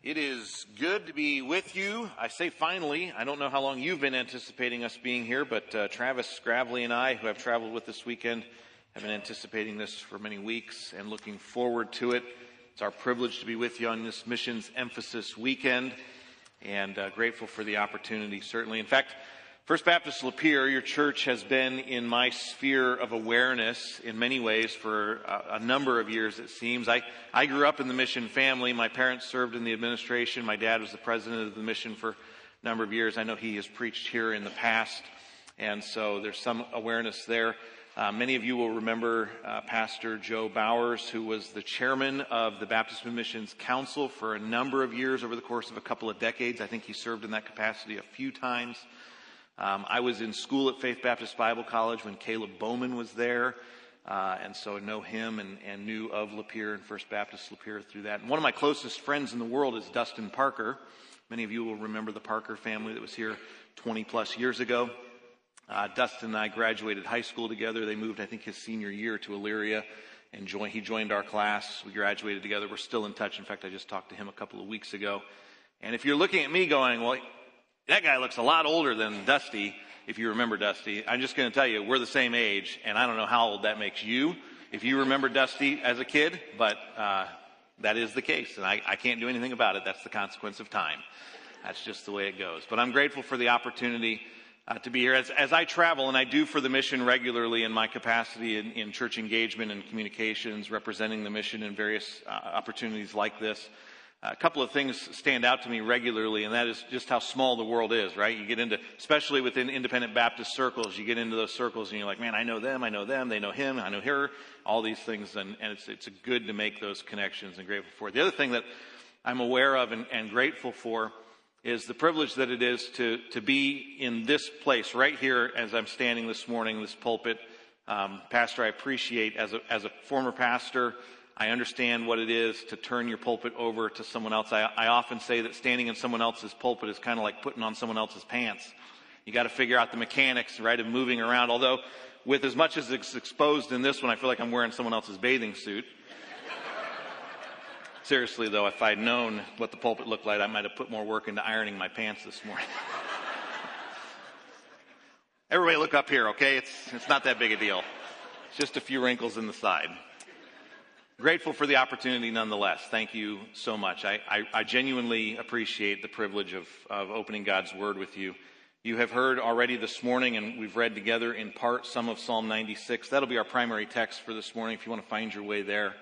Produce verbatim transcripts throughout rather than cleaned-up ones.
It is good to be with you. I say finally. I don't know how long you've been anticipating us being here, but uh, Travis Gravely and I, who have traveled with this weekend, have been anticipating this for many weeks and looking forward to it. It's our privilege to be with you on this Missions Emphasis weekend, and uh, grateful for the opportunity, certainly. In fact, First Baptist Lapeer, your church, has been in my sphere of awareness in many ways for a, a number of years, it seems. I, I grew up in the mission family. My parents served in the administration. My dad was the president of the mission for a number of years. I know he has preached here in the past, and so there's some awareness there. Uh, many of you will remember uh, Pastor Joe Bowers, who was the chairman of the Baptist Missions Council for a number of years over the course of a couple of decades. I think he served in that capacity a few times. Um, I was in school at Faith Baptist Bible College when Caleb Bowman was there, uh, and so I know him and, and knew of Lapeer and First Baptist Lapeer through that. And one of my closest friends in the world is Dustin Parker. Many of you will remember the Parker family that was here twenty plus years ago. Uh, Dustin and I graduated high school together. They moved, I think, his senior year to Elyria, and joined, he joined our class. We graduated together. We're still in touch. In fact, I just talked to him a couple of weeks ago. And if you're looking at me going, well, that guy looks a lot older than Dusty, if you remember Dusty. I'm just going to tell you, we're the same age, and I don't know how old that makes you, if you remember Dusty as a kid, but uh, that is the case, and I, I can't do anything about it. That's the consequence of time. That's just the way it goes. But I'm grateful for the opportunity uh, to be here. As, as I travel, and I do for the mission regularly in my capacity in, in church engagement and communications, representing the mission in various uh, opportunities like this, a couple of things stand out to me regularly, and that is just how small the world is, right? You get into, especially within independent Baptist circles, you get into those circles and you're like, man, I know them, I know them, they know him, I know her, all these things, and, and it's, it's good to make those connections and grateful for it. The other thing that I'm aware of and, and grateful for is the privilege that it is to, to be in this place, right here as I'm standing this morning, this pulpit. Um, Pastor, I appreciate, as a, as a former pastor, I understand what it is to turn your pulpit over to someone else. I, I often say that standing in someone else's pulpit is kind of like putting on someone else's pants. You got to figure out the mechanics, right, of moving around. Although, with as much as it's exposed in this one, I feel like I'm wearing someone else's bathing suit. Seriously, though, if I'd known what the pulpit looked like, I might have put more work into ironing my pants this morning. Everybody look up here, okay? It's, it's not that big a deal. It's just a few wrinkles in the side. Grateful for the opportunity nonetheless. Thank you so much. I, I, I genuinely appreciate the privilege of, of opening God's Word with you. You have heard already this morning, and we've read together in part some of Psalm ninety-six. That'll be our primary text for this morning if you want to find your way there.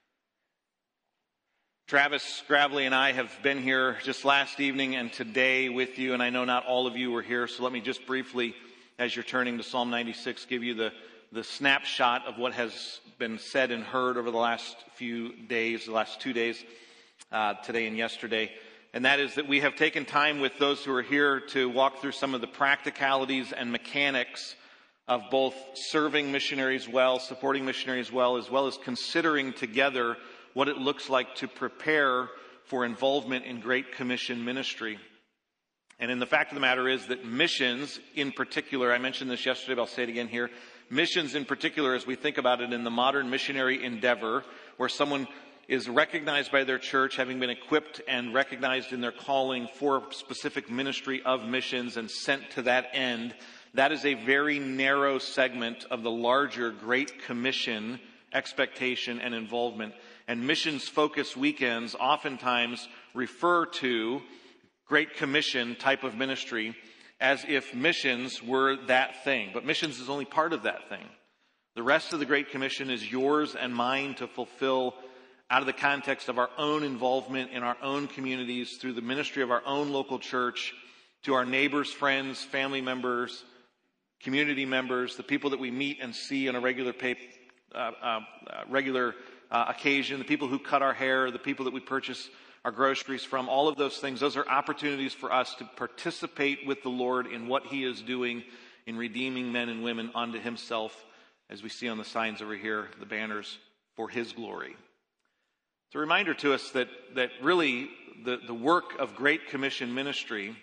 Travis Gravely and I have been here just last evening and today with you, and I know not all of you were here, so let me just briefly, as you're turning to Psalm ninety-six, give you the the snapshot of what has been said and heard over the last few days, the last two days, uh, today and yesterday. And that is that we have taken time with those who are here to walk through some of the practicalities and mechanics of both serving missionaries well, supporting missionaries well, as well as considering together what it looks like to prepare for involvement in Great Commission ministry. And in the fact of the matter is that missions in particular, I mentioned this yesterday, but I'll say it again here, missions in particular, as we think about it in the modern missionary endeavor, where someone is recognized by their church, having been equipped and recognized in their calling for a specific ministry of missions and sent to that end, that is a very narrow segment of the larger Great Commission expectation and involvement. And missions focus weekends oftentimes refer to Great Commission type of ministry as if missions were that thing. But missions is only part of that thing. The rest of the Great Commission is yours and mine to fulfill out of the context of our own involvement in our own communities through the ministry of our own local church to our neighbors, friends, family members, community members, the people that we meet and see on a regular pay, uh, uh, regular uh, occasion, the people who cut our hair, the people that we purchase our groceries from, all of those things. Those are opportunities for us to participate with the Lord in what He is doing in redeeming men and women unto Himself, as we see on the signs over here, the banners, for His glory. It's a reminder to us that, that really the, the work of Great Commission ministry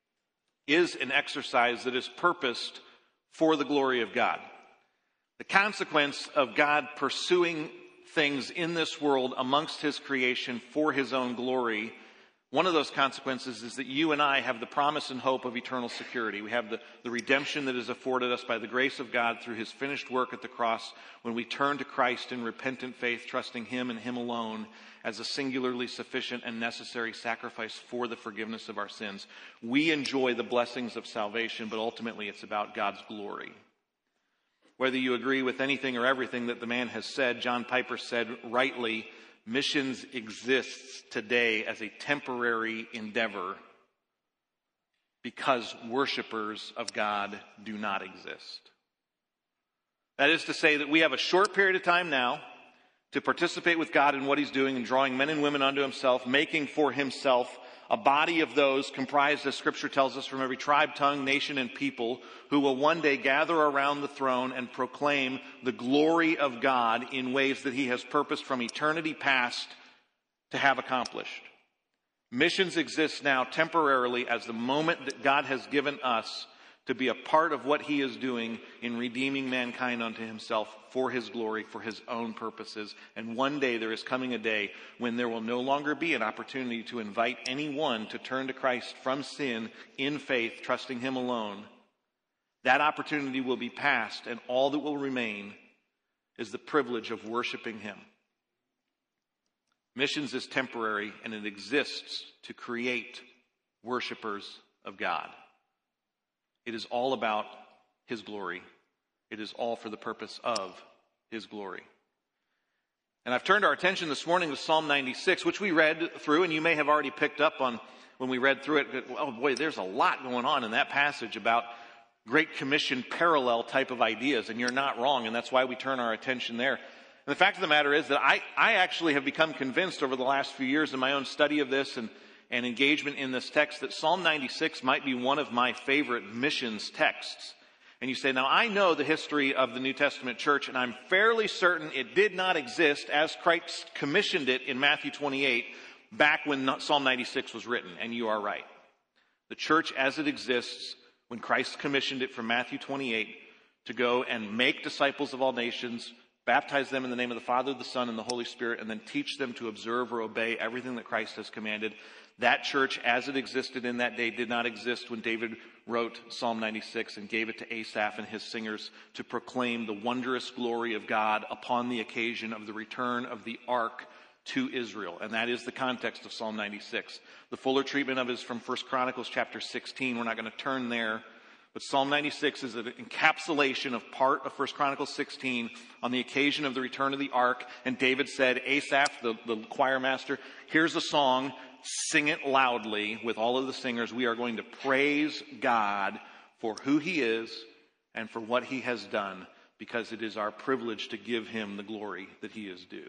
is an exercise that is purposed for the glory of God. The consequence of God pursuing things in this world amongst His creation for His own glory One of those consequences is that you and I have the promise and hope of eternal security. We have the, the redemption that is afforded us by the grace of God through his finished work at the cross when we turn to Christ in repentant faith, trusting him and him alone as a singularly sufficient and necessary sacrifice for the forgiveness of our sins. We enjoy the blessings of salvation, but ultimately it's about God's glory. Whether you agree with anything or everything that the man has said, John Piper said rightly, missions exists today as a temporary endeavor because worshipers of God do not exist. That is to say that we have a short period of time now to participate with God in what he's doing and drawing men and women unto himself, making for himself a body of those comprised, as Scripture tells us, from every tribe, tongue, nation, and people who will one day gather around the throne and proclaim the glory of God in ways that he has purposed from eternity past to have accomplished. Missions exist now temporarily as the moment that God has given us to be a part of what he is doing in redeeming mankind unto himself for his glory, for his own purposes. And one day there is coming a day when there will no longer be an opportunity to invite anyone to turn to Christ from sin in faith, trusting him alone. That opportunity will be past, and all that will remain is the privilege of worshiping him. Missions is temporary, and it exists to create worshipers of God. It is all about his glory. It is all for the purpose of his glory. And I've turned our attention this morning to Psalm ninety-six, which we read through, and you may have already picked up on when we read through it. Oh boy, there's a lot going on in that passage about Great Commission parallel type of ideas, and you're not wrong, and that's why we turn our attention there. And the fact of the matter is that I, I actually have become convinced over the last few years in my own study of this and and engagement in this text that Psalm ninety-six might be one of my favorite missions texts. And you say, now I know the history of the New Testament church, and I'm fairly certain it did not exist as Christ commissioned it in Matthew twenty-eight back when Psalm ninety-six was written. And you are right. The church as it exists when Christ commissioned it from Matthew twenty-eight to go and make disciples of all nations, baptize them in the name of the Father, the Son, and the Holy Spirit, and then teach them to observe or obey everything that Christ has commanded. That church, as it existed in that day, did not exist when David wrote Psalm ninety-six and gave it to Asaph and his singers to proclaim the wondrous glory of God upon the occasion of the return of the ark to Israel. And that is the context of Psalm ninety-six. The fuller treatment of it is from First Chronicles chapter sixteen. We're not going to turn there. But Psalm ninety-six is an encapsulation of part of First Chronicles sixteen on the occasion of the return of the ark. And David said, Asaph, the, the choir master, here's a song, sing it loudly with all of the singers. We are going to praise God for who he is and for what he has done, because it is our privilege to give him the glory that he is due.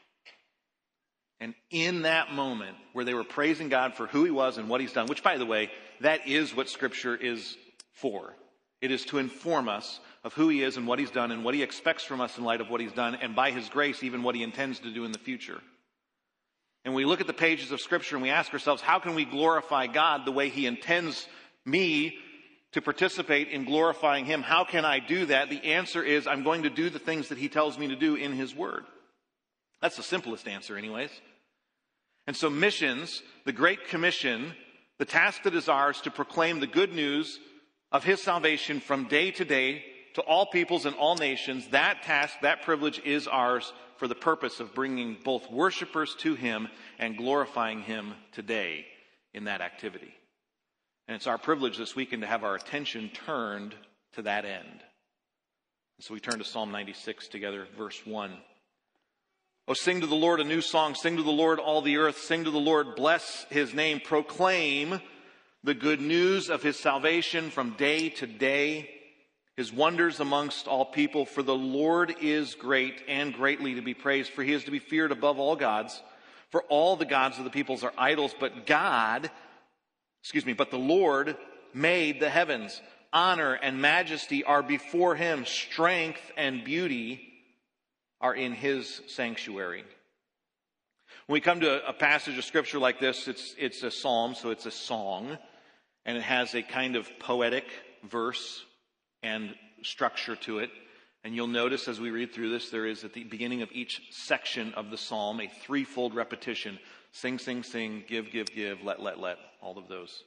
And in that moment where they were praising God for who he was and what he's done, which, by the way, that is what Scripture is for. It is to inform us of who he is and what he's done and what he expects from us in light of what he's done, and by his grace, even what he intends to do in the future. And we look at the pages of Scripture and we ask ourselves, how can we glorify God the way he intends me to participate in glorifying him? How can I do that? The answer is, I'm going to do the things that he tells me to do in his word. That's the simplest answer anyways. And so missions, the Great Commission, the task that is ours to proclaim the good news of his salvation from day to day to all peoples and all nations, that task, that privilege is ours for the purpose of bringing both worshipers to him and glorifying him today in that activity. And it's our privilege this weekend to have our attention turned to that end. So we turn to Psalm ninety-six together, verse one. Oh, sing to the Lord a new song. Sing to the Lord, all the earth. Sing to the Lord, bless his name. Proclaim the good news of his salvation from day to day, his wonders amongst all people. For the Lord is great and greatly to be praised, for he is to be feared above all gods. For all the gods of the peoples are idols, but God, excuse me, but the Lord made the heavens. Honor and majesty are before him. Strength and beauty are in his sanctuary. When we come to a passage of Scripture like this, it's, it's a psalm, so it's a song, and it has a kind of poetic verse and structure to it. And you'll notice as we read through this, there is at the beginning of each section of the psalm a threefold repetition. Sing, sing, sing, give, give, give, let, let, let, all of those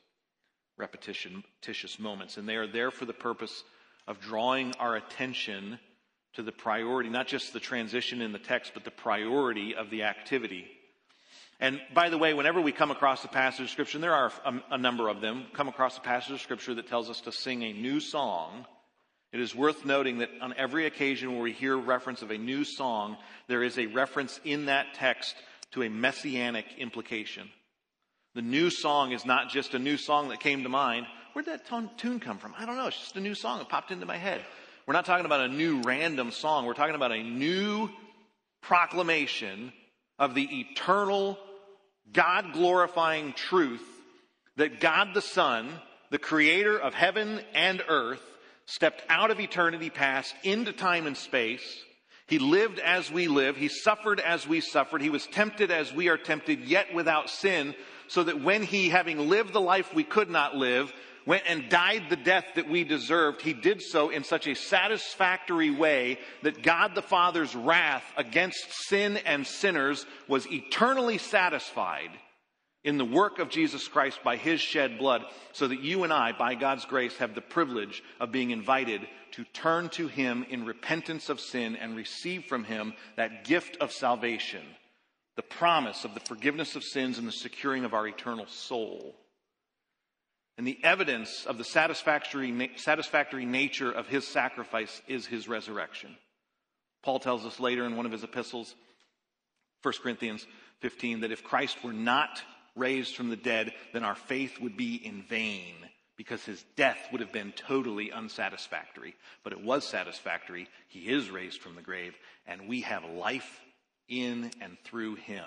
repetitious moments. And they are there for the purpose of drawing our attention to the priority, not just the transition in the text, but the priority of the activity. And by the way, whenever we come across a passage of Scripture, and there are a, a number of them, come across a passage of Scripture that tells us to sing a new song, it is worth noting that on every occasion where we hear reference of a new song, there is a reference in that text to a messianic implication. The new song is not just a new song that came to mind. Where did that ton- tune come from? I don't know. It's just a new song that popped into my head. We're not talking about a new random song. We're talking about a new proclamation of the eternal, God-glorifying truth that God the Son, the creator of heaven and earth, stepped out of eternity past into time and space. He lived as we live. He suffered as we suffered. He was tempted as we are tempted, yet without sin, so that when he, having lived the life we could not live, went and died the death that we deserved, he did so in such a satisfactory way that God the Father's wrath against sin and sinners was eternally satisfied in the work of Jesus Christ by his shed blood, so that you and I, by God's grace, have the privilege of being invited to turn to him in repentance of sin and receive from him that gift of salvation, the promise of the forgiveness of sins and the securing of our eternal soul. And the evidence of the satisfactory, satisfactory nature of his sacrifice is his resurrection. Paul tells us later in one of his epistles, First Corinthians fifteen, that if Christ were not raised from the dead, then our faith would be in vain, because his death would have been totally unsatisfactory. But it was satisfactory. He is raised from the grave, and we have life in and through him.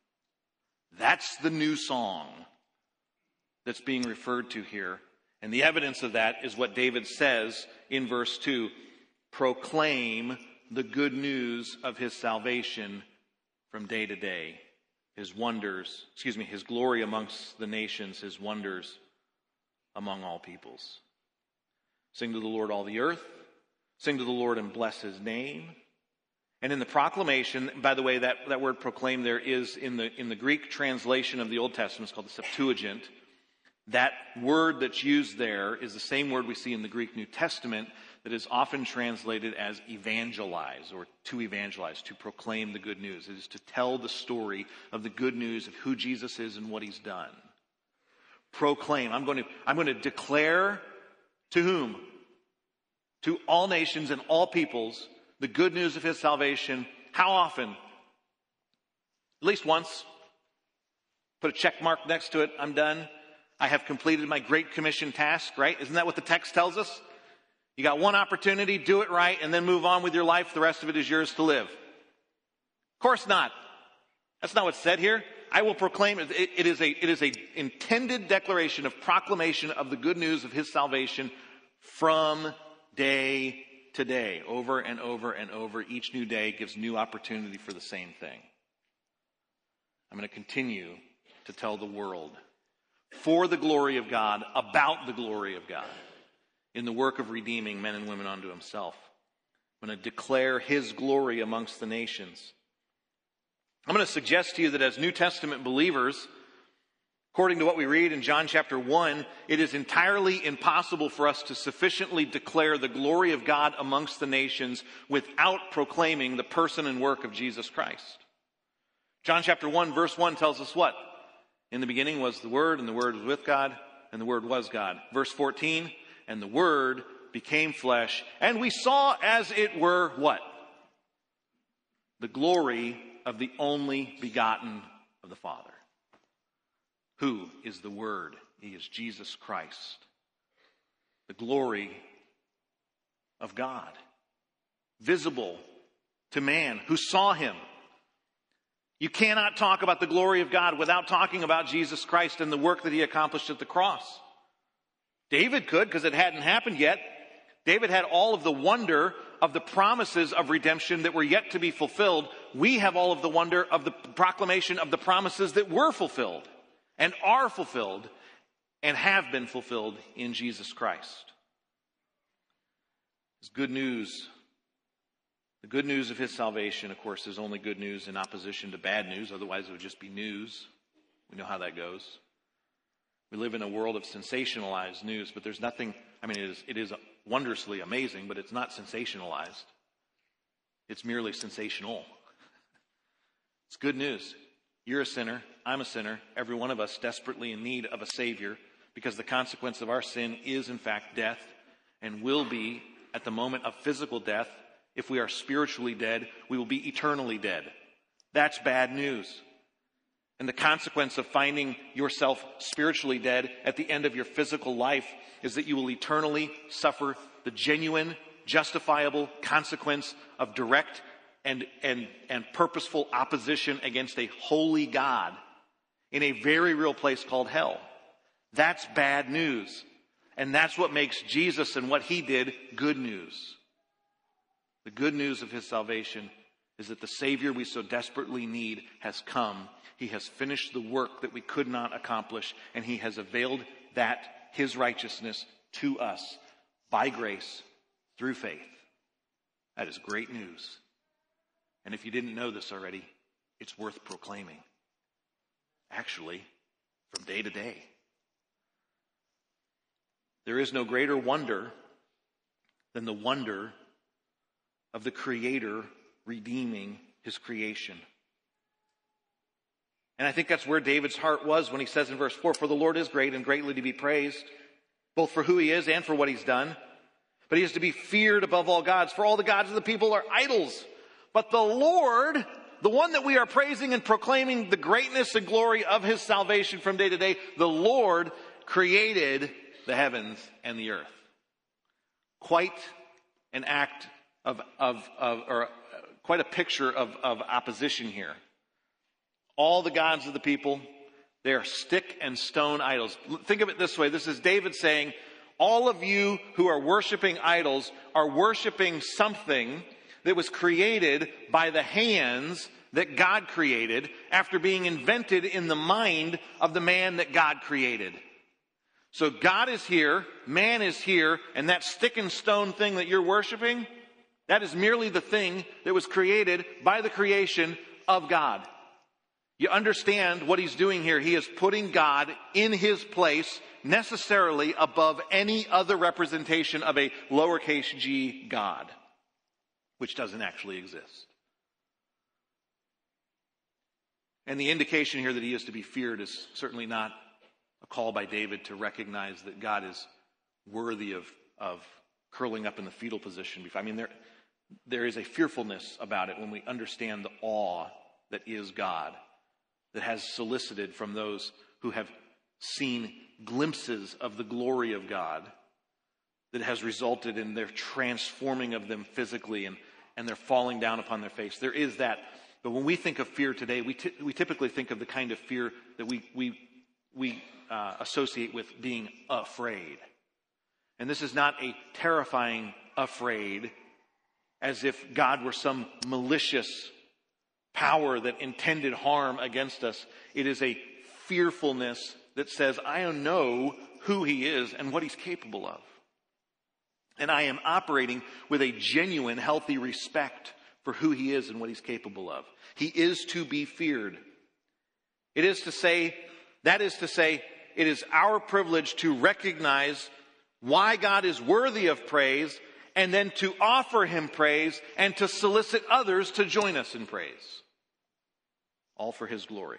That's the new song that's being referred to here. And the evidence of that is what David says in verse two. Proclaim the good news of his salvation from day to day. His wonders, excuse me, his glory amongst the nations, his wonders among all peoples. Sing to the Lord, all the earth. Sing to the Lord and bless his name. And in the proclamation, by the way, that, that word proclaim there is in the, in the Greek translation of the Old Testament, it's called the Septuagint. That word that's used there is the same word we see in the Greek New Testament that is often translated as evangelize, or to evangelize, to proclaim the good news. It is to tell the story of the good news of who Jesus is and what he's done. Proclaim. I'm going to, I'm going to declare to whom? To all nations and all peoples the good news of his salvation. How often? At least once. Put a check mark next to it. I'm done. I have completed my Great Commission task, right? Isn't that what the text tells us? You got one opportunity, do it right, and then move on with your life. The rest of it is yours to live. Of course not. That's not what's said here. I will proclaim it. It is a, it is a intended declaration of proclamation of the good news of his salvation from day to day, over and over and over. Each new day gives new opportunity for the same thing. I'm going to continue to tell the world for the glory of God, about the glory of God, in the work of redeeming men and women unto himself. I'm going to declare his glory amongst the nations. I'm going to suggest to you that as New Testament believers, according to what we read in John chapter one, it is entirely impossible for us to sufficiently declare the glory of God amongst the nations without proclaiming the person and work of Jesus Christ. John chapter one, verse one tells us what? In the beginning was the Word, and the Word was with God, and the Word was God. Verse fourteen, and the Word became flesh, and we saw as it were what? The glory of the only begotten of the Father. Who is the Word? He is Jesus Christ. The glory of God. Visible to man who saw him. You cannot talk about the glory of God without talking about Jesus Christ and the work that he accomplished at the cross. David could, because it hadn't happened yet. David had all of the wonder of the promises of redemption that were yet to be fulfilled. We have all of the wonder of the proclamation of the promises that were fulfilled and are fulfilled and have been fulfilled in Jesus Christ. It's good news. The good news of his salvation, of course, is only good news in opposition to bad news. Otherwise, it would just be news. We know how that goes. We live in a world of sensationalized news, but there's nothing, I mean, it is, it is wondrously amazing, but it's not sensationalized. It's merely sensational. It's good news. You're a sinner. I'm a sinner. Every one of us desperately in need of a Savior, because the consequence of our sin is, in fact, death, and will be, at the moment of physical death, if we are spiritually dead, we will be eternally dead. That's bad news. And the consequence of finding yourself spiritually dead at the end of your physical life is that you will eternally suffer the genuine, justifiable consequence of direct and, and, and purposeful opposition against a holy God in a very real place called hell. That's bad news. And that's what makes Jesus and what he did good news. The good news of his salvation is that the Savior we so desperately need has come. He has finished the work that we could not accomplish, and he has availed that, his righteousness, to us by grace through faith. That is great news. And if you didn't know this already, it's worth proclaiming. Actually, from day to day. There is no greater wonder than the wonder of the Creator redeeming his creation. And I think that's where David's heart was when he says in verse four, "For the Lord is great and greatly to be praised, both for who he is and for what he's done. But he is to be feared above all gods, for all the gods of the people are idols. But the Lord," the one that we are praising and proclaiming the greatness and glory of his salvation from day to day, "the Lord created the heavens and the earth." Quite an act of, of, of or quite a picture of, of opposition here. All the gods of the people, they are stick and stone idols. Think of it this way. This is David saying, all of you who are worshiping idols are worshiping something that was created by the hands that God created after being invented in the mind of the man that God created. So God is here, man is here, and that stick and stone thing that you're worshiping, that is merely the thing that was created by the creation of God. You understand what he's doing here. He is putting God in his place necessarily above any other representation of a lowercase g God, which doesn't actually exist. And the indication here that he is to be feared is certainly not a call by David to recognize that God is worthy of, of curling up in the fetal position. I mean, there, there is a fearfulness about it when we understand the awe that is God, that has solicited from those who have seen glimpses of the glory of God, that has resulted in their transforming of them physically and, and their falling down upon their face. There is that. But when we think of fear today, we, t- we typically think of the kind of fear that we, we, we uh, associate with being afraid. And this is not a terrifying afraid, as if God were some malicious power that intended harm against us. It is a fearfulness that says, I know who he is and what he's capable of. And I am operating with a genuine, healthy respect for who he is and what he's capable of. He is to be feared. It is to say, that is to say, it is our privilege to recognize why God is worthy of praise, and then to offer him praise and to solicit others to join us in praise. All for his glory.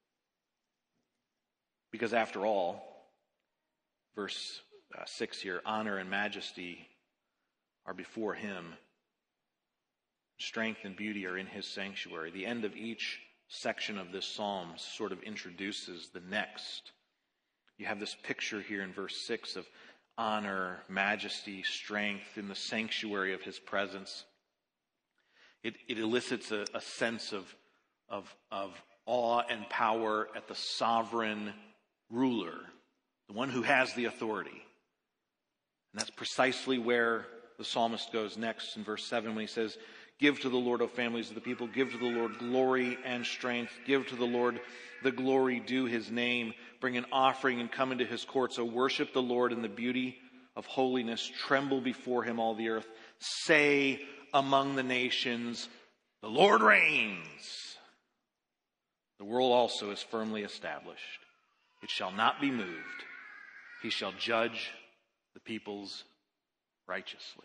Because after all, verse uh, six here, honor and majesty are before him. Strength and beauty are in his sanctuary. The end of each section of this psalm sort of introduces the next. You have this picture here in verse six of honor, majesty, strength in the sanctuary of his presence. It, it elicits a, a sense of, of, of awe and power at the sovereign ruler, the one who has the authority. And that's precisely where the psalmist goes next in verse seven when he says, "Give to the Lord, O families of the people, give to the Lord glory and strength. Give to the Lord the glory due his name. Bring an offering and come into his courts. O worship the Lord in the beauty of holiness. Tremble before him, all the earth. Say among the nations, the Lord reigns. the world also is firmly established. It shall not be moved. He shall judge the peoples righteously.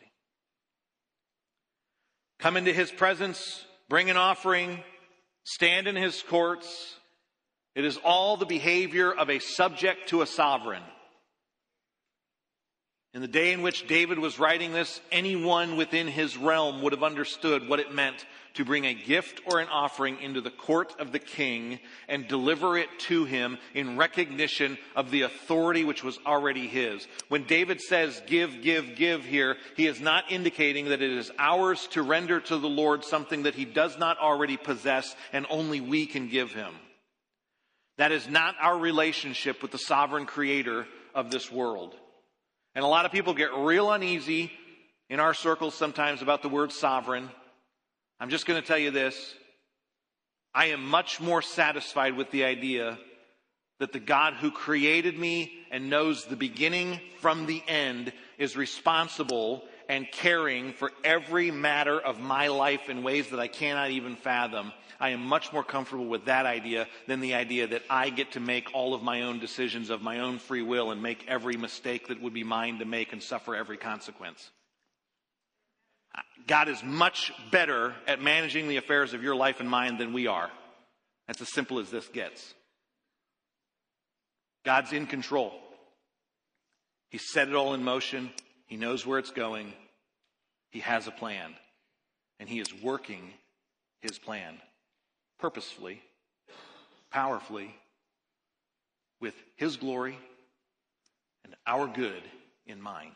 Come into his presence, bring an offering, stand in his courts. It is all the behavior of a subject to a sovereign. In the day in which David was writing this, anyone within his realm would have understood what it meant to bring a gift or an offering into the court of the king and deliver it to him in recognition of the authority which was already his. When David says, give, give, give here, he is not indicating that it is ours to render to the Lord something that he does not already possess and only we can give him. That is not our relationship with the sovereign creator of this world. And a lot of people get real uneasy in our circles sometimes about the word sovereign. I'm just going to tell you this. I am much more satisfied with the idea that the God who created me and knows the beginning from the end is responsible and caring for every matter of my life in ways that I cannot even fathom. I am much more comfortable with that idea than the idea that I get to make all of my own decisions of my own free will and make every mistake that would be mine to make and suffer every consequence. God is much better at managing the affairs of your life and mine than we are. That's as simple as this gets. God's in control. He set it all in motion. He knows where it's going. He has a plan. And he is working his plan purposefully, powerfully, with his glory and our good in mind.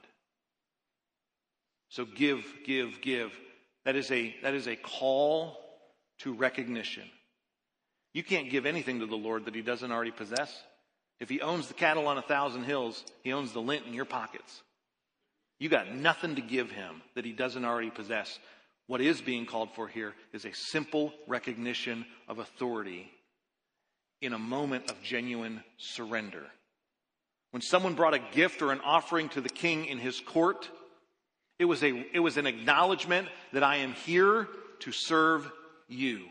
So give, give, give. That is a, that is a call to recognition. You can't give anything to the Lord that he doesn't already possess. If he owns the cattle on a thousand hills, he owns the lint in your pockets. You got nothing to give him that he doesn't already possess. What is being called for here is a simple recognition of authority in a moment of genuine surrender. When someone brought a gift or an offering to the king in his court, it was a, it was an acknowledgement that I am here to serve you.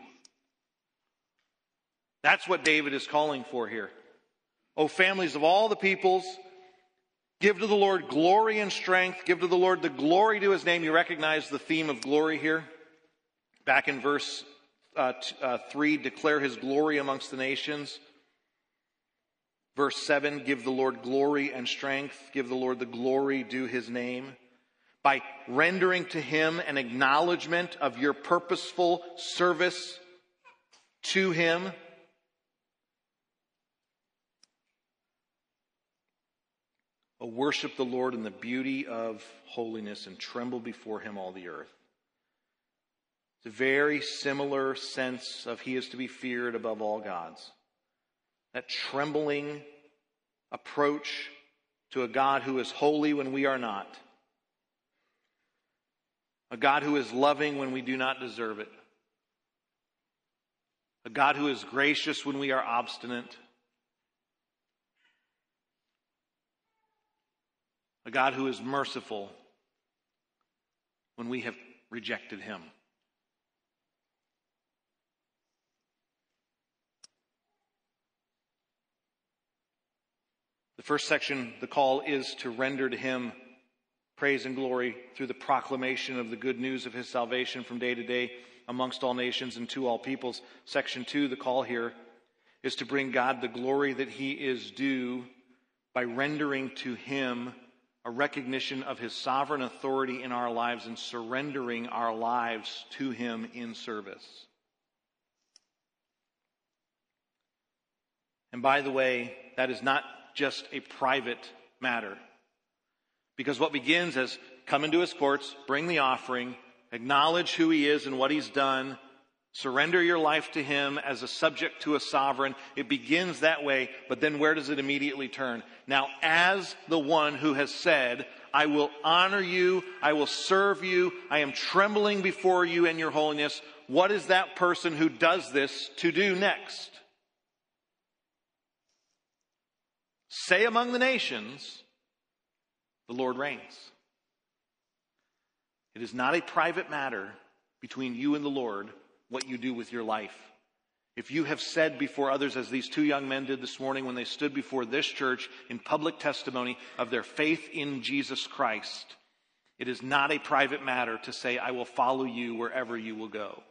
That's what David is calling for here. O families of all the peoples, give to the Lord glory and strength. Give to the Lord the glory to his name. You recognize the theme of glory here. Back in verse uh, t- uh, three, declare his glory amongst the nations. Verse seven, give the Lord glory and strength. Give the Lord the glory due his name. By rendering to him an acknowledgement of your purposeful service to him. O worship the Lord in the beauty of holiness and tremble before him all the earth. It's a very similar sense of he is to be feared above all gods. That trembling approach to a God who is holy when we are not. A God who is loving when we do not deserve it. A God who is gracious when we are obstinate. A God who is merciful when we have rejected him. The first section, the call is to render to him praise and glory through the proclamation of the good news of his salvation from day to day amongst all nations and to all peoples. Section two, the call here is to bring God the glory that he is due by rendering to him a recognition of his sovereign authority in our lives and surrendering our lives to him in service. And by the way, that is not just a private matter. Because what begins as come into his courts, bring the offering, acknowledge who he is and what he's done, surrender your life to him as a subject to a sovereign. It begins that way, but then where does it immediately turn? Now, as the one who has said, I will honor you, I will serve you, I am trembling before you in your holiness, what is that person who does this to do next? Say among the nations, the Lord reigns. It is not a private matter between you and the Lord what you do with your life. if you have said before others, as these two young men did this morning when they stood before this church in public testimony of their faith in Jesus Christ, it is not a private matter to say, I will follow you wherever you will go.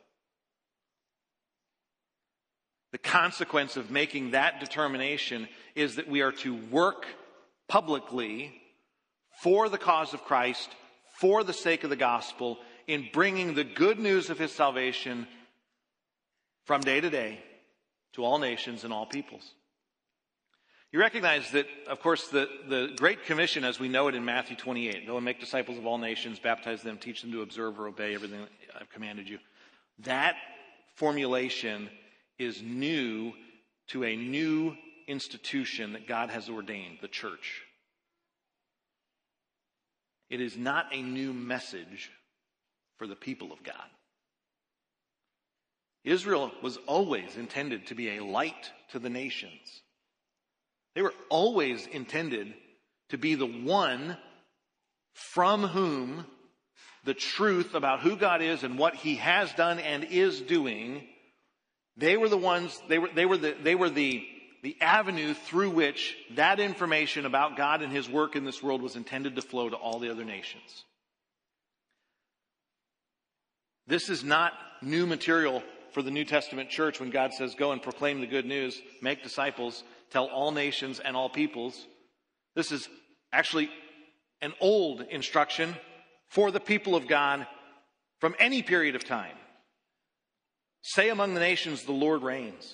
The consequence of making that determination is that we are to work publicly for the cause of Christ, for the sake of the gospel, in bringing the good news of his salvation from day to day to all nations and all peoples. You recognize that, of course, the, the Great Commission, as we know it in Matthew twenty-eight, go and make disciples of all nations, baptize them, teach them to observe or obey everything I've commanded you. That formulation is new to a new institution that God has ordained, the church. It is not a new message for the people of God. Israel was always intended to be a light to the nations. They were always intended to be the one from whom the truth about who God is and what he has done and is doing, they were the ones, they were, they were the, they were the, the avenue through which that information about God and his work in this world was intended to flow to all the other nations. This is not new material for the New Testament church when God says, go and proclaim the good news, make disciples, tell all nations and all peoples. This is actually an old instruction for the people of God from any period of time. Say among the nations, the Lord reigns.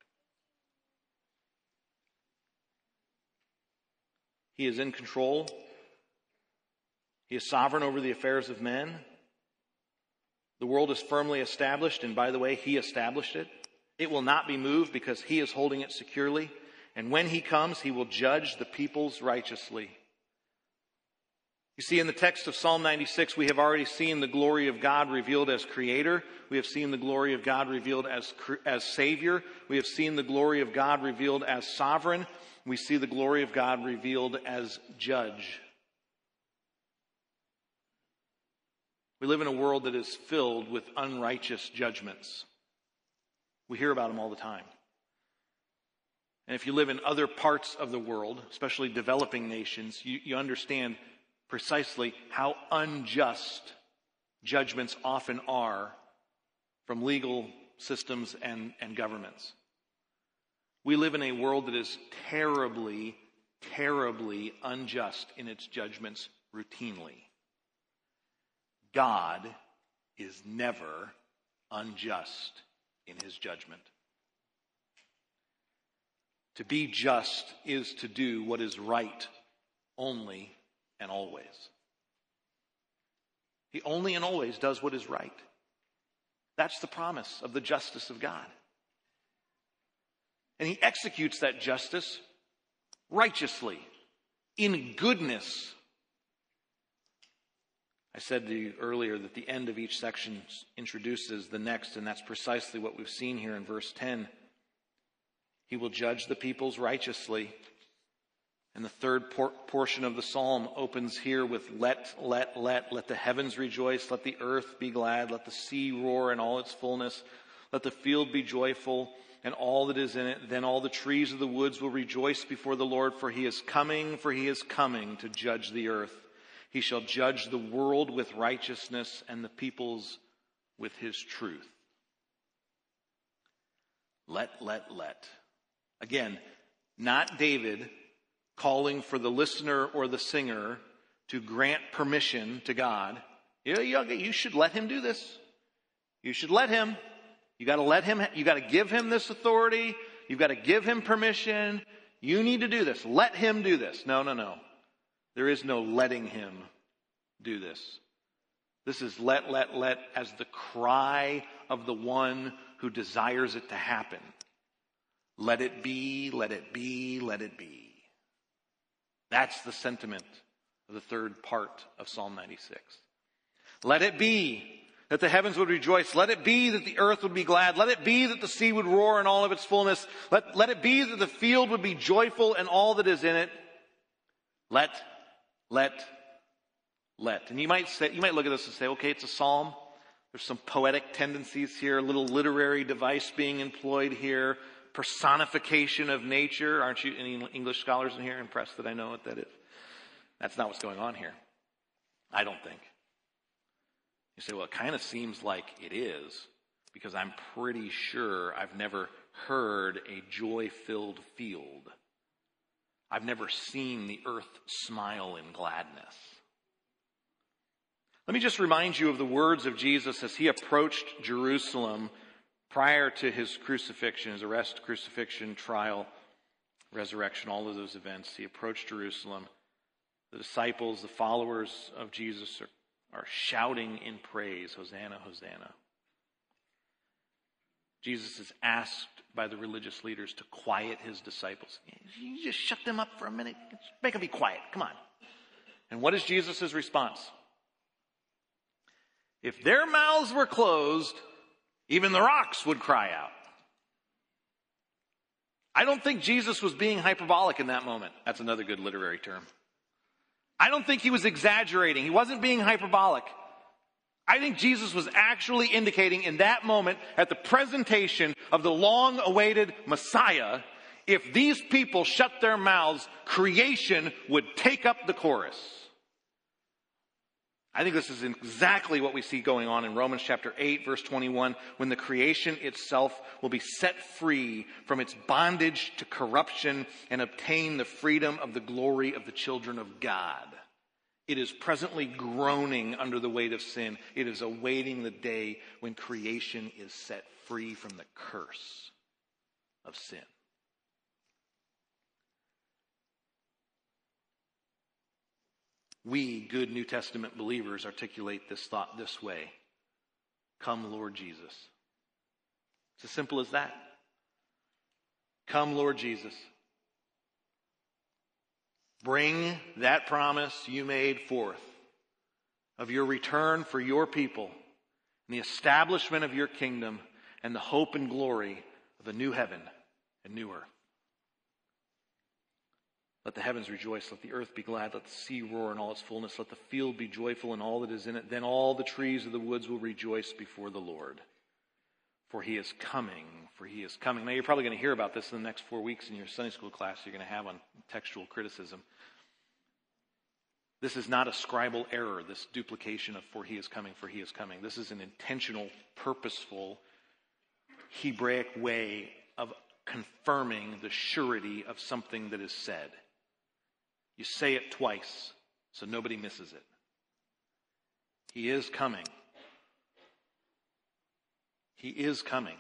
He is in control. He is sovereign over the affairs of men. The world is firmly established, and by the way, he established it. It will not be moved because he is holding it securely. And when he comes, he will judge the peoples righteously. You see, in the text of Psalm ninety-six, we have already seen the glory of God revealed as Creator. We have seen the glory of God revealed as, as Savior. We have seen the glory of God revealed as Sovereign. We see the glory of God revealed as Judge. We live in a world that is filled with unrighteous judgments. We hear about them all the time. And if you live in other parts of the world, especially developing nations, you, you understand precisely how unjust judgments often are from legal systems and, and governments. We live in a world that is terribly, terribly unjust in its judgments routinely. God is never unjust in his judgment. To be just is to do what is right only and always. He only and always does what is right. That's the promise of the justice of God. And he executes that justice righteously, in goodness. I said to you earlier that the end of each section introduces the next, and that's precisely what we've seen here in verse ten. He will judge the peoples righteously. And the third por- portion of the psalm opens here with let, let, let. Let the heavens rejoice. Let the earth be glad. Let the sea roar in all its fullness. Let the field be joyful and all that is in it. Then all the trees of the woods will rejoice before the Lord, for he is coming, for he is coming to judge the earth. He shall judge the world with righteousness and the peoples with his truth. Let, let, let. Again, not David calling for the listener or the singer to grant permission to God. You, you should let him do this. You should let him. You got to let him. You got to give him this authority. You've got to give him permission. You need to do this. Let him do this. No, no, no. There is no letting him do this. This is let, let, let as the cry of the one who desires it to happen. Let it be, let it be, let it be. That's the sentiment of the third part of Psalm ninety-six. Let it be that the heavens would rejoice. Let it be that the earth would be glad. Let it be that the sea would roar in all of its fullness. Let, let it be that the field would be joyful and all that is in it. Let, let, let. And you might say, you might look at this and say, okay, it's a psalm. There's some poetic tendencies here, a little literary device being employed here, personification of nature. Aren't you, any English scholars in here, impressed that I know what that is? That's not what's going on here. I don't think. You say, well, it kind of seems like it is, because I'm pretty sure I've never heard a joy-filled field. I've never seen the earth smile in gladness. Let me just remind you of the words of Jesus as he approached Jerusalem prior to his crucifixion, his arrest, crucifixion, trial, resurrection, all of those events. He approached Jerusalem. The disciples, the followers of Jesus are, are shouting in praise, Hosanna, Hosanna. Jesus is asked by the religious leaders to quiet his disciples. You just shut them up for a minute. Make them be quiet. Come on. And what is Jesus' response? If their mouths were closed, even the rocks would cry out. I don't think Jesus was being hyperbolic in that moment. That's another good literary term. I don't think he was exaggerating. He wasn't being hyperbolic. I think Jesus was actually indicating in that moment, at the presentation of the long-awaited Messiah, if these people shut their mouths, creation would take up the chorus. I think this is exactly what we see going on in Romans chapter eight, verse twenty-one, when the creation itself will be set free from its bondage to corruption and obtain the freedom of the glory of the children of God. It is presently groaning under the weight of sin. It is awaiting the day when creation is set free from the curse of sin. We, good New Testament believers, articulate this thought this way. Come, Lord Jesus. It's as simple as that. Come, Lord Jesus. Bring that promise you made forth of your return for your people and the establishment of your kingdom and the hope and glory of a new heaven and new earth. Let the heavens rejoice, let the earth be glad, let the sea roar in all its fullness, let the field be joyful in all that is in it. Then all the trees of the woods will rejoice before the Lord. For he is coming, for he is coming. Now you're probably going to hear about this in the next four weeks in your Sunday school class you're going to have on textual criticism. This is not a scribal error, this duplication of for he is coming, for he is coming. This is an intentional, purposeful, Hebraic way of confirming the surety of something that is said. You say it twice so nobody misses it. He is coming. He is coming.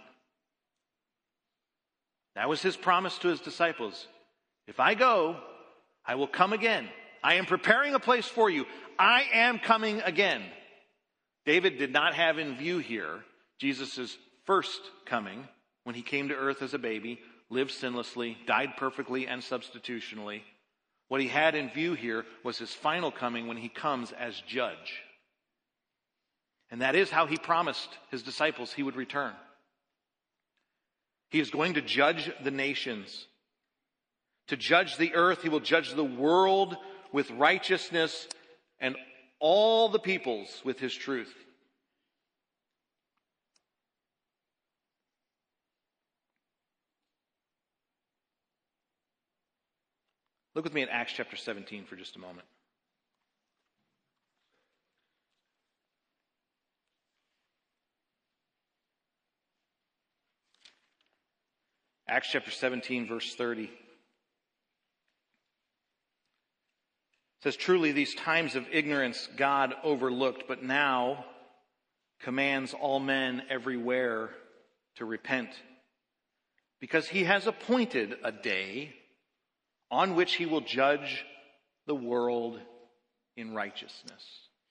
That was his promise to his disciples. If I go, I will come again. I am preparing a place for you. I am coming again. David did not have in view here Jesus' first coming when he came to earth as a baby, lived sinlessly, died perfectly and substitutionally. What he had in view here was his final coming when he comes as judge. And that is how he promised his disciples he would return. He is going to judge the nations. To judge the earth, he will judge the world with righteousness and all the peoples with his truth. Look with me at Acts chapter seventeen for just a moment. Acts chapter seventeen, verse thirty. It says, truly these times of ignorance God overlooked, but now commands all men everywhere to repent, because he has appointed a day on which he will judge the world in righteousness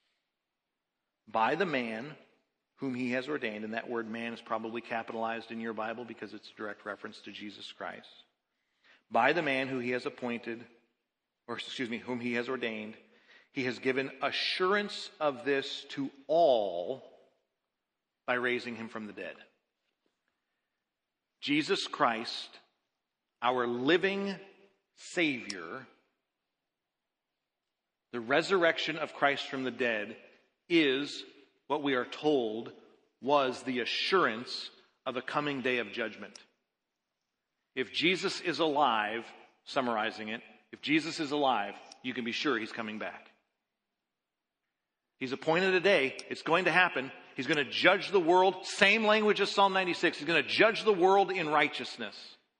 by the man whom he has ordained. And that word man is probably capitalized in your Bible because it's a direct reference to Jesus Christ. By the man who he has appointed, or excuse me, whom he has ordained, he has given assurance of this to all by raising him from the dead. Jesus Christ, our living Savior, the resurrection of Christ from the dead is what we are told was the assurance of a coming day of judgment. If Jesus is alive, summarizing it, if Jesus is alive, you can be sure he's coming back. He's appointed a day. It's going to happen. He's going to judge the world. Same language as Psalm ninety-six. He's going to judge the world in righteousness.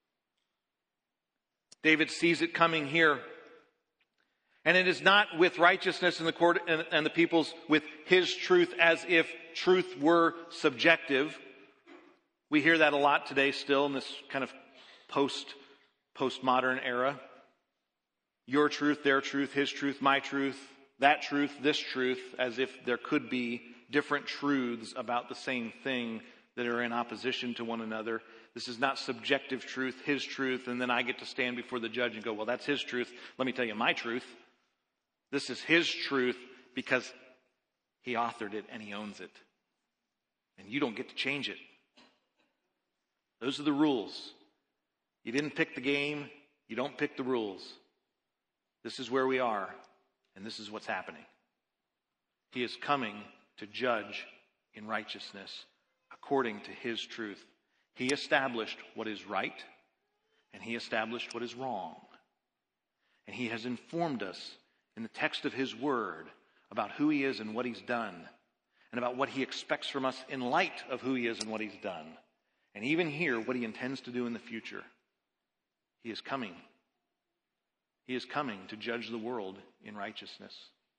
David sees it coming here. And it is not with righteousness in the court and, and the people's with his truth as if truth were subjective. We hear that a lot today still in this kind of post, postmodern era. Your truth, their truth, his truth, my truth, that truth, this truth, as if there could be different truths about the same thing that are in opposition to one another. This is not subjective truth, his truth, and then I get to stand before the judge and go, well, that's his truth. Let me tell you my truth. This is his truth because he authored it and he owns it. And you don't get to change it. Those are the rules. You didn't pick the game. You don't pick the rules. This is where we are, and this is what's happening. He is coming to judge in righteousness according to his truth. He established what is right, and he established what is wrong. And he has informed us in the text of his word about who he is and what he's done, and about what he expects from us in light of who he is and what he's done. And even here, what he intends to do in the future. He is coming. He is coming to judge the world in righteousness.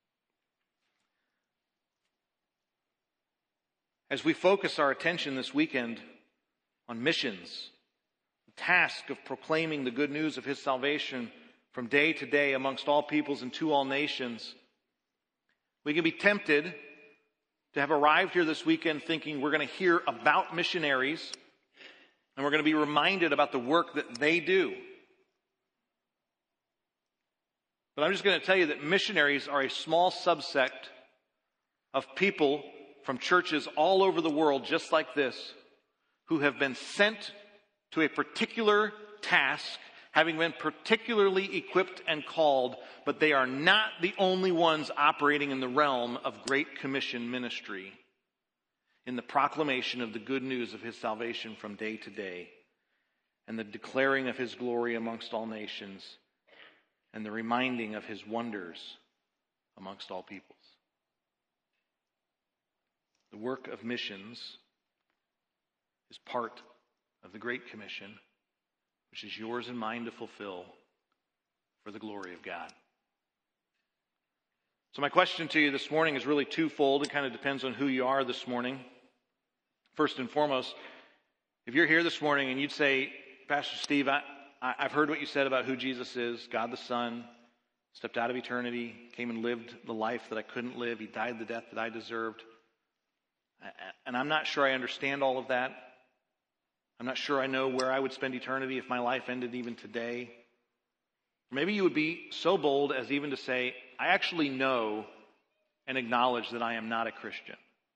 As we focus our attention this weekend on missions, the task of proclaiming the good news of his salvation from day to day amongst all peoples and to all nations, we can be tempted to have arrived here this weekend thinking we're going to hear about missionaries and we're going to be reminded about the work that they do. But I'm just going to tell you that missionaries are a small subsect of people from churches all over the world just like this who have been sent to a particular task, having been particularly equipped and called, but they are not the only ones operating in the realm of Great Commission ministry in the proclamation of the good news of his salvation from day to day and the declaring of his glory amongst all nations and the reminding of his wonders amongst all peoples. The work of missions is part of the Great Commission, which is yours and mine to fulfill for the glory of God. So my question to you this morning is really twofold. It kind of depends on who you are this morning. First and foremost, if you're here this morning and you'd say, Pastor Steve, I, I've heard what you said about who Jesus is, God the Son, stepped out of eternity, came and lived the life that I couldn't live. He died the death that I deserved. And I'm not sure I understand all of that. I'm not sure I know where I would spend eternity if my life ended even today. Maybe you would be so bold as even to say, I actually know and acknowledge that I am not a Christian.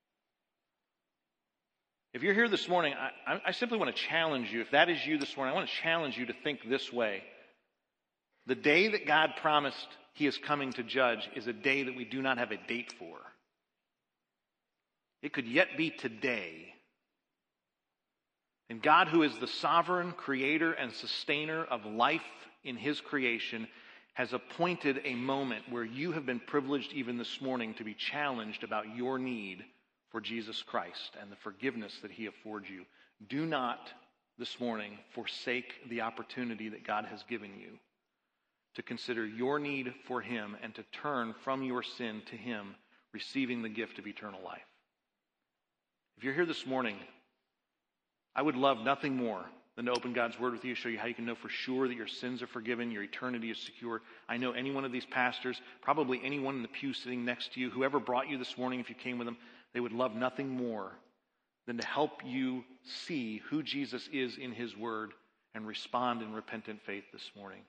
If you're here this morning, I, I simply want to challenge you. If that is you this morning, I want to challenge you to think this way. The day that God promised he is coming to judge is a day that we do not have a date for. It could yet be today. And God, who is the sovereign creator and sustainer of life in his creation, has appointed a moment where you have been privileged even this morning to be challenged about your need for Jesus Christ and the forgiveness that he affords you. Do not this morning forsake the opportunity that God has given you to consider your need for him and to turn from your sin to him, receiving the gift of eternal life. If you're here this morning, I would love nothing more than to open God's word with you, show you how you can know for sure that your sins are forgiven, your eternity is secure. I know any one of these pastors, probably anyone in the pew sitting next to you, whoever brought you this morning, if you came with them, they would love nothing more than to help you see who Jesus is in his word and respond in repentant faith this morning.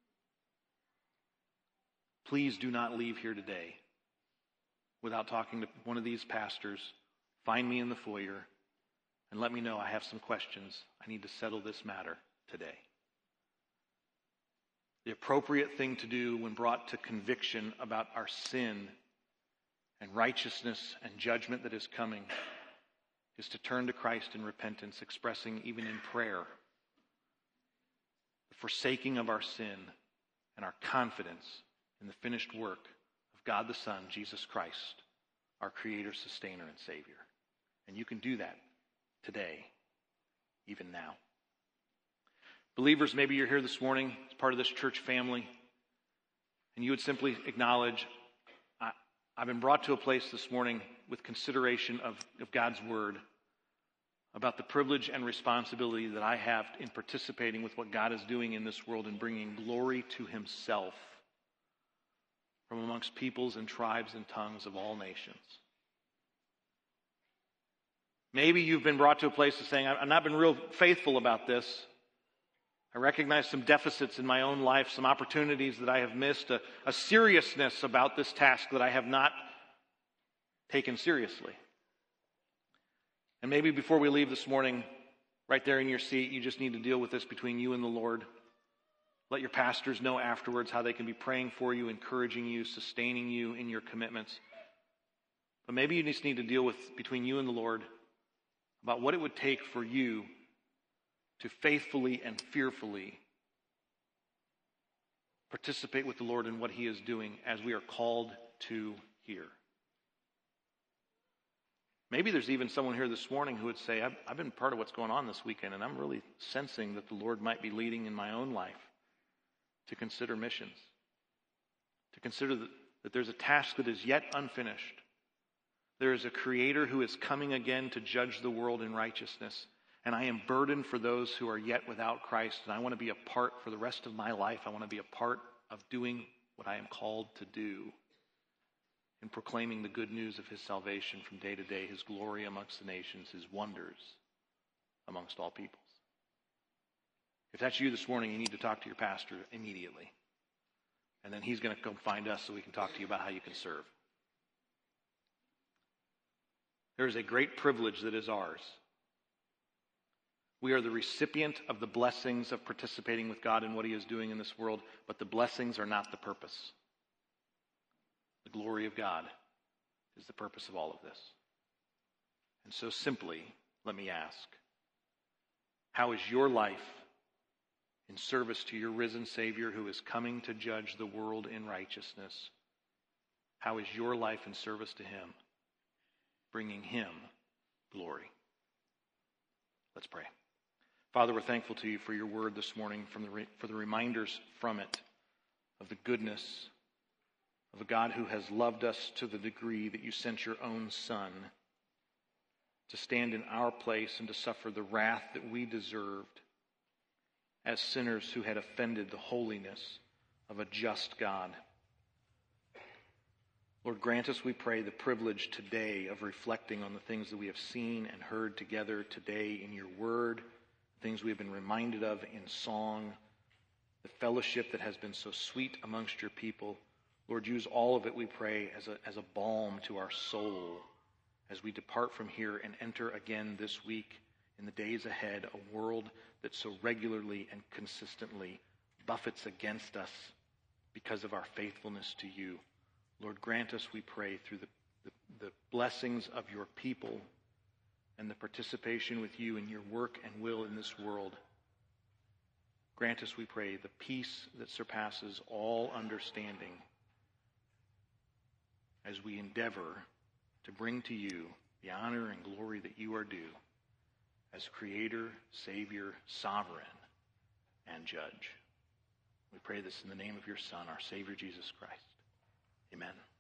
Please do not leave here today without talking to one of these pastors. Find me in the foyer and let me know I have some questions. I need to settle this matter today. The appropriate thing to do when brought to conviction about our sin and righteousness and judgment that is coming is to turn to Christ in repentance, expressing even in prayer the forsaking of our sin and our confidence in the finished work of God the Son, Jesus Christ, our Creator, Sustainer, and Savior. And you can do that today, even now. Believers, maybe you're here this morning as part of this church family, and you would simply acknowledge, I, I've been brought to a place this morning with consideration of, of God's Word about the privilege and responsibility that I have in participating with what God is doing in this world and bringing glory to Himself from amongst peoples and tribes and tongues of all nations. Maybe you've been brought to a place of saying, I've not been real faithful about this. I recognize some deficits in my own life, some opportunities that I have missed, a, a seriousness about this task that I have not taken seriously. And maybe before we leave this morning, right there in your seat, you just need to deal with this between you and the Lord. Let your pastors know afterwards how they can be praying for you, encouraging you, sustaining you in your commitments. But maybe you just need to deal with between you and the Lord about what it would take for you to faithfully and fearfully participate with the Lord in what He is doing as we are called to here. Maybe there's even someone here this morning who would say, I've, I've been part of what's going on this weekend, and I'm really sensing that the Lord might be leading in my own life to consider missions, to consider that, that there's a task that is yet unfinished. There is a Creator who is coming again to judge the world in righteousness, and I am burdened for those who are yet without Christ, and I want to be a part for the rest of my life. I want to be a part of doing what I am called to do, in proclaiming the good news of His salvation from day to day, His glory amongst the nations, His wonders amongst all peoples. If that's you this morning, you need to talk to your pastor immediately. And then he's going to come find us so we can talk to you about how you can serve. There is a great privilege that is ours. We are the recipient of the blessings of participating with God in what He is doing in this world, but the blessings are not the purpose. The glory of God is the purpose of all of this. And so simply, let me ask, how is your life in service to your risen Savior who is coming to judge the world in righteousness? How is your life in service to Him, bringing Him glory? Let's pray. Father, we're thankful to You for Your word this morning, from the re- for the reminders from it of the goodness of a God who has loved us to the degree that You sent Your own Son to stand in our place and to suffer the wrath that we deserved as sinners who had offended the holiness of a just God. Lord, grant us, we pray, the privilege today of reflecting on the things that we have seen and heard together today in Your word, things we have been reminded of in song, the fellowship that has been so sweet amongst Your people. Lord, use all of it, we pray, as a, as a balm to our soul as we depart from here and enter again this week, in the days ahead, a world that so regularly and consistently buffets against us because of our faithfulness to You. Lord, grant us, we pray, through the, the, the blessings of Your people and the participation with You in Your work and will in this world. Grant us, we pray, the peace that surpasses all understanding as we endeavor to bring to You the honor and glory that You are due as Creator, Savior, Sovereign, and Judge. We pray this in the name of Your Son, our Savior, Jesus Christ. Amen.